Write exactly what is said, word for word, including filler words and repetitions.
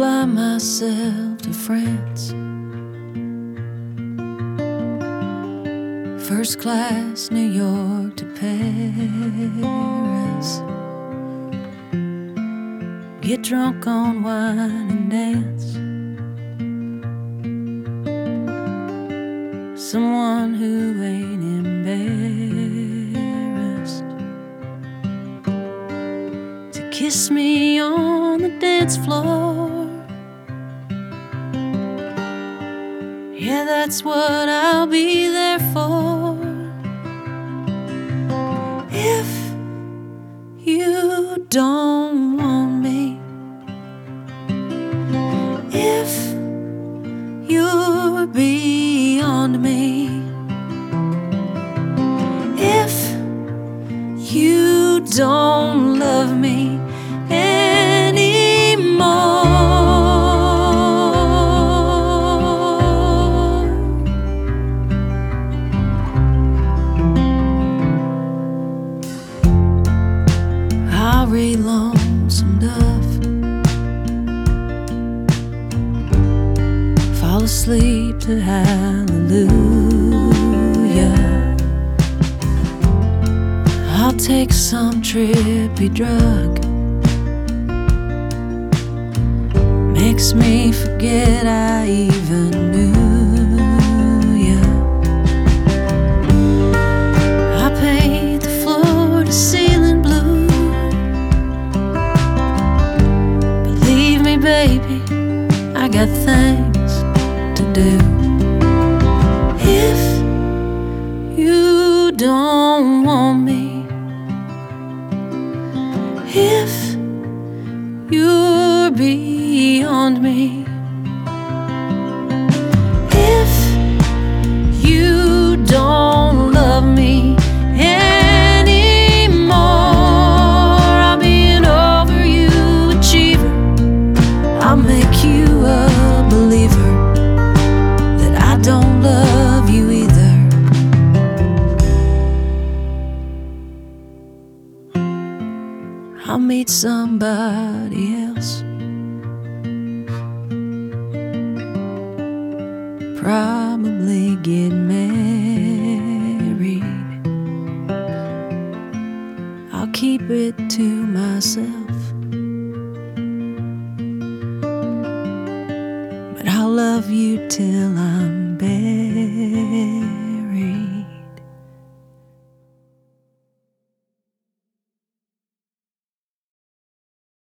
fly myself to France, first class New York to Paris, get drunk on wine and dance. Someone who ain't embarrassed to kiss me on the dance floor. Yeah, that's what I'll be there for. If you don't want me, if you're beyond me, if you don't love me anymore, I'll read Lonesome Dove, fall asleep to Hallelujah. I'll take some trippy drug, makes me forget I even knew ya. I paint the floor to ceiling blue. Believe me, baby, I got things to do. If you don't want me, if you're beyond me, if you don't love me anymore, I'll be an over you achiever. I'll make you a believer that I don't love you either. I'll meet somebody else, probably get married. I'll keep it to myself, but I'll love you till I'm buried.